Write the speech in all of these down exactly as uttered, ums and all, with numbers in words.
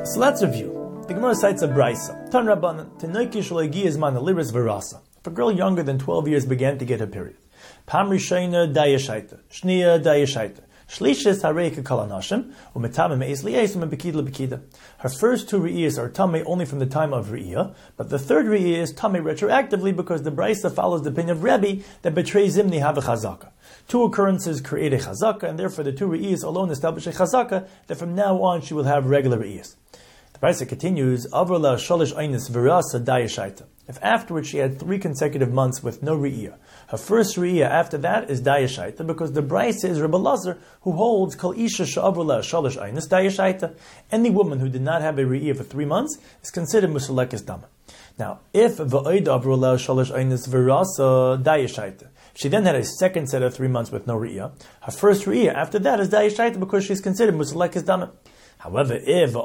So let's review. The Gemara cites a brisa. Tan Rabbanan, Tenoiki shelo hagiya zman aliris v'rasa. If a girl younger than twelve years began to get her period, Pam Rishayna dayashaita, Shniya dayashaita, Shlishis harei kekal hanashim, u'metame me'es li'es u'mebekida lebekida. Her first two re'iyas are tame only from the time of re'iyah, but the third re'iyah is tame retroactively because the brisa follows the opinion of Rebbe that betrays zimni have a chazaka. Two occurrences create a chazaka, and therefore the two re'iyas alone establish a chazaka that from now on she will have regular re'iyas. The brisa continues, Avrala shalish einis v'rasa dayashaita. If afterwards she had three consecutive months with no re'iyah, her first re'iyah after that is dayashaita, because the brisa is Rebbe Lazar who holds kol isha she'avrala shalish einis dayashaita. Any woman who did not have a re'iyah for three months is considered musalekes dama. Now, if v'oid avrala shalish einis v'rasa dayashaita, she then had a second set of three months with no re'iyah, her first re'iyah after that is dayashaita because she's considered musalekes dama. However, if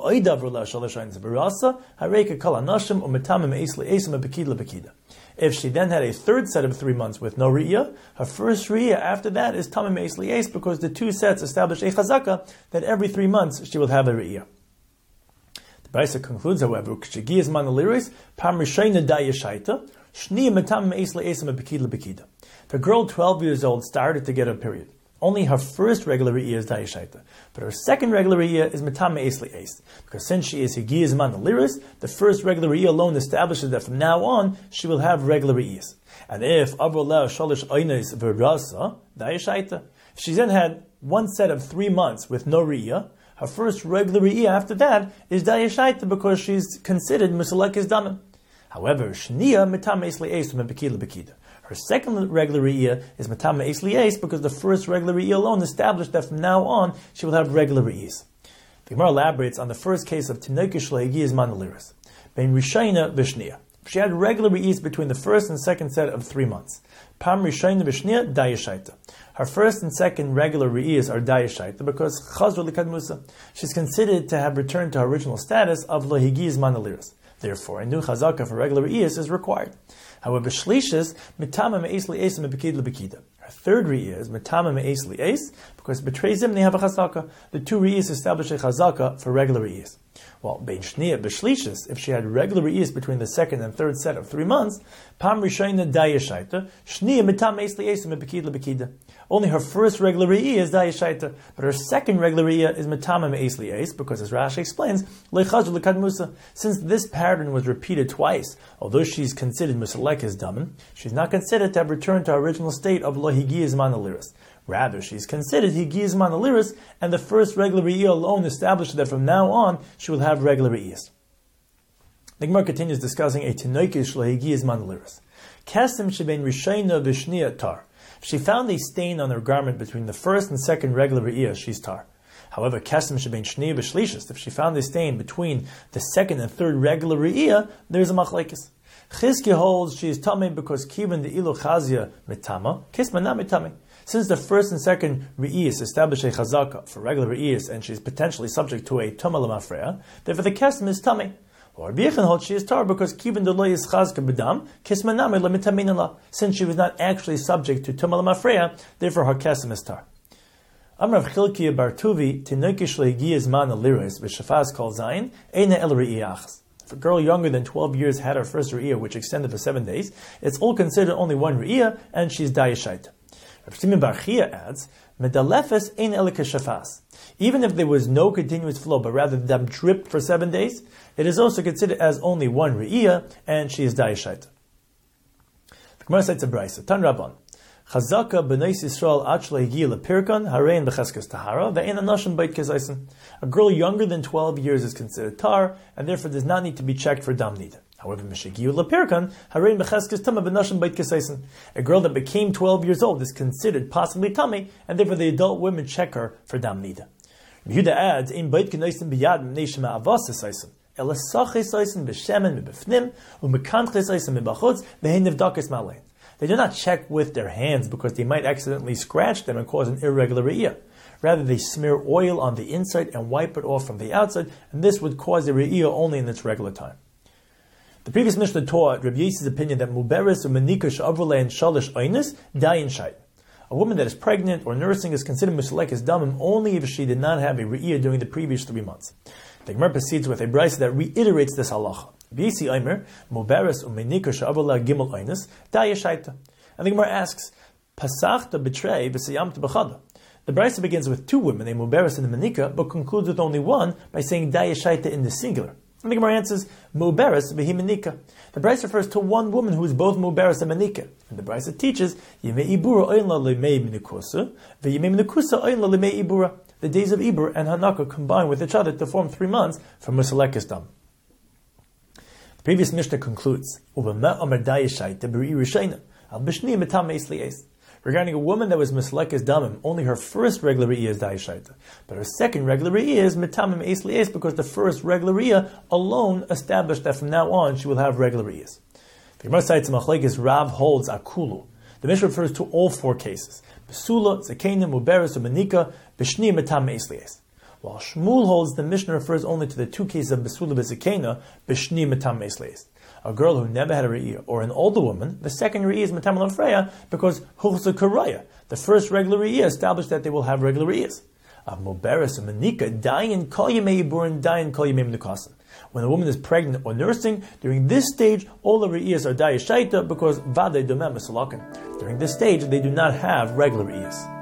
if she then had a third set of three months with no re'iyah, her first re'iyah after that is tamim me'es li'es because the two sets establish a chazaka that every three months she will have a re'iyah. The brisa concludes, however, if a girl twelve years old started to get her period, only her first regular re'iyah is dayashaita, but her second regular re'iyah is metam me'es li'es, because since she is higiyah zman aliris, the first regular re'iyah alone establishes that from now on she will have regular re'iyahs. And if avrala shalish einos v'rasa dayashaita, if she then had one set of three months with no re'iyah, her first regular re'iyah after that is dayashaita because she's considered musalekes damim. However, shniya metam me'es li'es u'mebekida lebekida. Her second regular re'iyah is metam me'es li'es because the first regular re'iyah alone established that from now on she will have regular re'iyahs. The Gemara elaborates on the first case of Tenoiki shelo hagiya zman aliris, bein rishayna v'shniya. She had regular re'iyahs between the first and second set of three months. Pam rishayna v'shniya dayashaita. Her first and second regular re'iyahs are dayashaita because chazra l'kadmusa. She's considered to have returned to her original status of lo hagiya zman aliris. Therefore, a new chazaka for regular re'iyahs is required. However, shlishis mitama me'es li'es mebekida lebekida. Her third re'iyah is mitama me'es li'es because betrays them they have a chazaka. The two re'iyahs establish a chazaka for regular re'iyahs. While bein shniya b'shlishis, if she had regular re'iyahs between the second and third set of three months, pam rishayna dayashaita, shniya mitama me'es li'es mebekida lebekida. Only her first regular re'iyah is dayashaita, but her second regular re'iyah is mitama me'es li'es because, as Rashi explains, leichazur l'kadmusa. Since this pattern was repeated twice, although she's considered musalekes damim, she's not considered to have returned to her original state of lo hagiya zman aliris. Rather, she's considered higiyah zman aliris, and the first regular re'iyah alone established that from now on she will have regular re'iyahs. The Gemara continues discussing a tenoiki shelo hagiya zman aliris. Kesim shebein rishayna v'shniya tar. If she found a stain on her garment between the first and second regular re'iyah, she's tar. However, kesim shebein shniya v'shlishis, if she found a stain between the second and third regular re'iyah, there's a machlekes. Chizki holds she is tameh because kiven the ilu chazia mitama, kisma not mitame. Since the first and second re'iyahs establish a chazaka for regular re'iyahs and she is potentially subject to a tumah l'mafreya, therefore the kesim is tameh. Or Rabbi Yechon holds she is tar because kiven the lo is chazka b'dam, kisma name l'mitamin la. Since she was not actually subject to tumah l'mafreya, therefore her kesim is tar. Amrav Chilkiya bar Tuvi tenoiki shelo hagiya zman aliris v'shafaz kol zayin eina el re'iyah achas. If a girl younger than twelve years had her first re'iyah, which extended for seven days, it's all considered only one re'iyah, and she's dayashaita. Rav Shimon bar Chiya adds, medalefes ein ele keshafas. Even if there was no continuous flow, but rather them dripped for seven days, it is also considered as only one re'iyah, and she is dayashaita. The Gemara cites a brisa. Tan Rabban. Chazaka b'neis Yisrael achla hagiya lepirkan harein b'cheskes tahara ve'ein anashim beit kezaisen. A girl younger than twelve years is considered tar, and therefore does not need to be checked for dam nida. However, mishagiyu lepirkan harein b'cheskes tama b'nashim beit kezaisen. A girl that became twelve years old is considered possibly tummy, and therefore the adult women check her for dam nida. Yehuda adds, in beit kezaisen b'yad m'nei shema avas kezaisen. Ela sachis kezaisen b'shemen b'befnim u'mekanches kezaisen b'bachutz ve'hein nivdakes ma'alein. They do not check with their hands because they might accidentally scratch them and cause an irregular re'iyah. Rather, they smear oil on the inside and wipe it off from the outside, and this would cause a re'iyah only in its regular time. The previous Mishnah taught Rabbi Yosef's opinion that muberes or menika she'avrale and shalish einis dayin shayt. A woman that is pregnant or nursing is considered musalekes damim only if she did not have a re'iyah during the previous three months. The Gemara proceeds with a brayso that reiterates this halacha. B'yisi Omer, Muberes u'menika she'avala gimel oinus, da'yashaita. And the Gemara asks, Pasachta betray b'sayamta b'chada. The brayso begins with two women, a Muberes and a Menika, but concludes with only one by saying da'yashaita in the singular. And the Gemara answers, Muberes v'hi Menika. The brayso refers to one woman who is both Muberes and Menika. And the brayso teaches, Yemei ibura oinla lemei menikusa, v'yemei menikusa oinla lemei ibura. The days of Ibur and Hanaka combine with each other to form three months for Musalekes Dam. The previous Mishnah concludes, Regarding a woman that was Musalekes Damim, only her first regular Re'iyah is Dayashaita, but her second regular Re'iyah is Metamim Eis Li'es, because the first regular Re'iyah alone established that from now on she will have regular Re'iyahs. The Gemara cites Machlekes Rav holds Akulu. The Mishnah refers to all four cases: Besula, Zakena, Muberes, or Menika, Bishni, Metam, Eis Li'es. While Shmuel holds the Mishnah refers only to the two cases of Besula, Bezakena, Bishni, Metam, Eis Li'es. A girl who never had a Re'iyah, or an older woman, the second Re'iyah is Metam L'Freya, because Huchza Karaya, the first regular Re'iyah, established that they will have regular Re'iyahs. Of Muberes and Menika, Dayan Kol Yemei Yibur and Dayan Kol Yemei Menikasan. When a woman is pregnant or nursing, during this stage, all the Re'iyahs are Dayashaita because Vadei Domem Misalakin. During this stage, they do not have regular Re'iyahs.